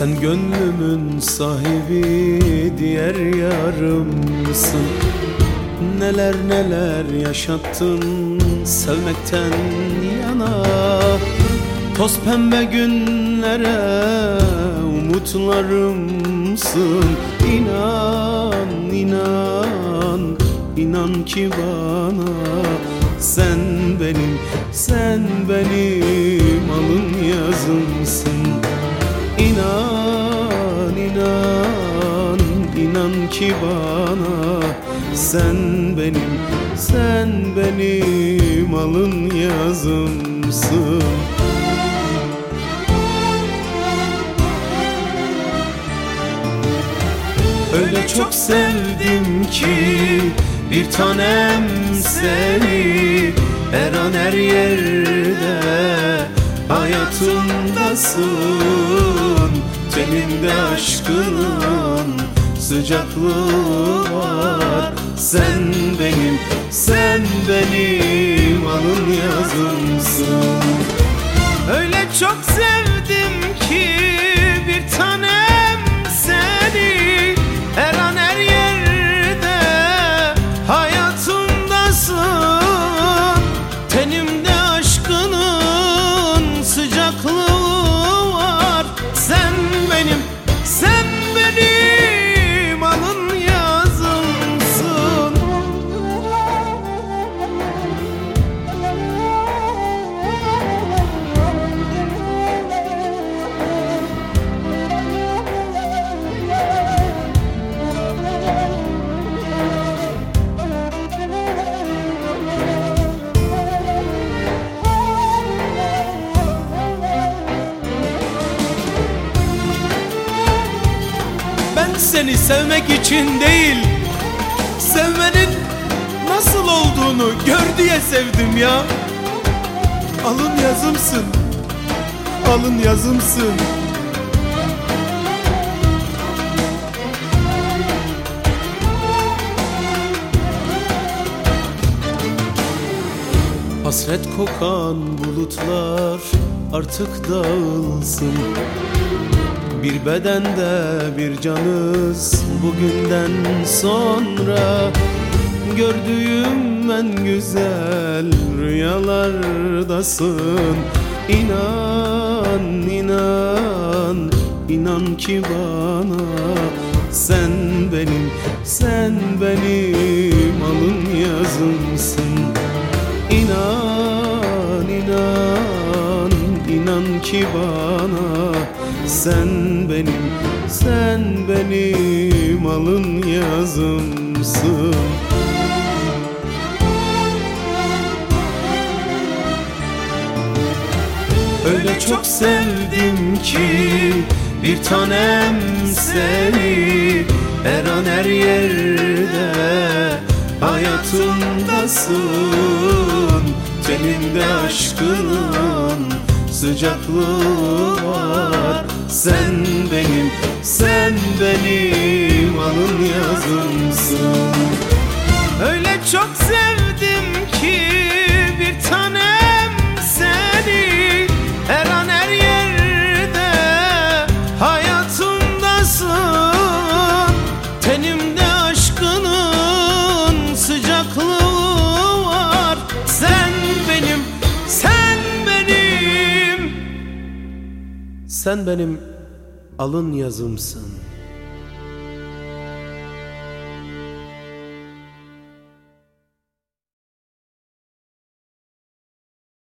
Sen gönlümün sahibi, diğer yarımsın. Neler neler yaşattın sevmekten yana. Toz pembe günlere umutlarımsın. İnan, inan, inan ki bana. Sen benim alın yazımsın. İnan, inan, inan ki bana. Sen benim alın yazımsın. Öyle çok sevdim ki bir tanem seni. Her an her yerde hayatımdasın. Teninde aşkının sıcaklığı var. Sen benim alın yazımsın. Öyle çok sevdim ki bir tanem seni. Her an her yerde hayatımdasın. Tenimde aşkının sıcaklığı var. Sen benim alın yazımsın. Ben seni sevmek için değil, sevmenin nasıl olduğunu gör diye sevdim ya. Alın yazımsın, alın yazımsın. Hasret kokan bulutlar artık dağılsın. Bir bedende bir canız bugünden sonra. Gördüğüm en güzel rüyalardasın. İnan, inan, inan ki bana. Sen benim alın yazımsın. İnan, inan, inan ki bana. Sen benim alın yazımsın. Öyle çok sevdim ki bir tanem seni. Her an her yerde hayatımdasın. Teninde aşkının sıcaklığı var. Sen benim alın yazımsın. Öyle çok sevdim ki bir tanem seni. Her an her yerde hayatımdasın. Tenimde aşkının sıcaklığı var. Sen benim alın yazımsın.